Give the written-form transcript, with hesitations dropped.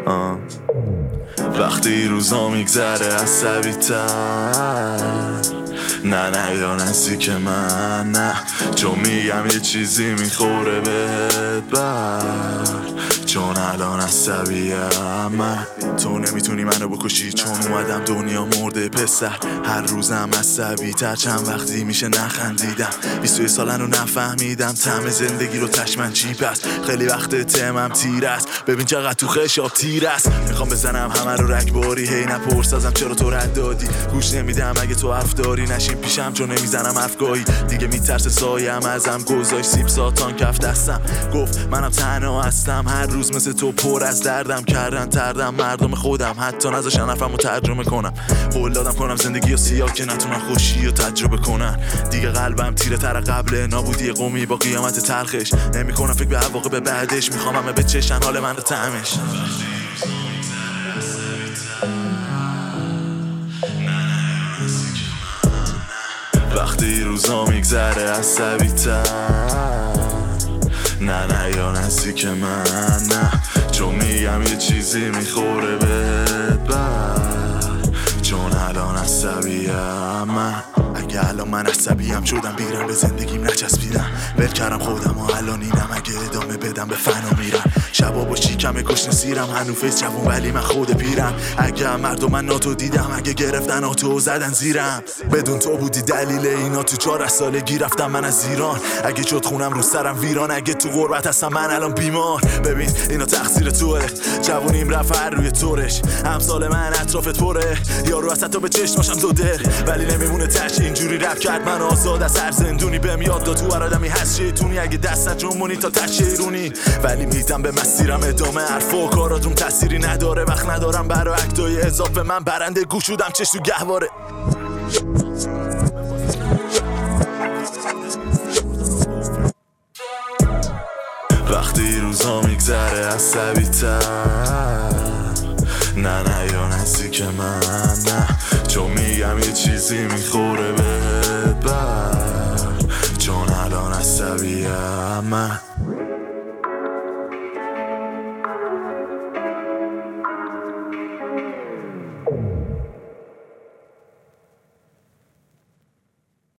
وقتی روزا میگذره عصبی تر، نه یا نزدیک من، نه چون میگم یه چیزی میخوره بهت بر، چون الان عصبیم من. تو نمیتونی منو بکشی چون اومدم دنیا مرده پسر، هر روزم عصبی تر، چند وقتی میشه نخندیدم، 21 سالن رو نفهمیدم طعم زندگی رو تشمن چی پس، خیلی وقت تمم تیر است، ببین چقدر تو خشاب تیر است، میخوام بزنم همه رو رگباری، هی نپرس ازم چرا تو رد دادی، گوش نمیدم اگه تو حرف داری، نشین پیشم چون نمیزنم افگاهی، دیگه میترسه سایم ازم، گذاشت سیب ساتان کف دستم، گفت منم تنها هستم، هر روز مثل تو پر از دردم، کردن تردم مردم خودم، حتی نذاشتن حرفمو ترجمه کنم، قول دادم کنم زندگی و سیاه که نتونم خوشی و تجربه کنن، دیگه قلبم تیره تر قبل نابودی قومی با قیامت تلخش، نمیکنم فکر به عواقب بعدش، میخوام همه بچشن حال من رو طعمش. وقتی روزا میگذره عصبی تر، نه یا نزدیک من، نه چون میگم یه چیزی میخوره بهت بر، چون الان عصبیم من. اگه الان من عصبیم شدم بیرم به زندگیم نچسبیدم، ول کردم خودم و الان اینم، اگه ادامه بدم به فنا میرم، شبا با شیکم گشنه سیرم، هنوز جوون ولی من خود پیرم، اگه مردم من ناتو دیدم، اگه گرفتن آتو زدن زیرم، بدون تو بودی دلیل اینا، تو 14 سالگی رفتم من از ایران، اگه شد خونم رو سرم ویران، اگه تو غربت هستم من الان بیمار، ببین اینا تقصیر توه، جوونیم رفت هر روی طورش، امثال من اطرافت پره، یارو از تو به چشماشم دو در، ولی نمیمونه تش، اینجوری رپ کرد من آزاد از هر زندونی، بهم یاد داد تو هر آدمی هست شیطونی، اگه دست جنبونی تا تشیرونی، ولی میدم به مسیرم ادامه، حرف و کاراتون تأثیری نداره، وقت ندارم برای اکتای اضافه، من برنده گوش شدم چش تو گهواره. وقتی روزا میگذره عصبی تر، نه یا نزدیک من، نه چون میگم یه چیزی میخوره بهت بر، چون الان عصبیم من.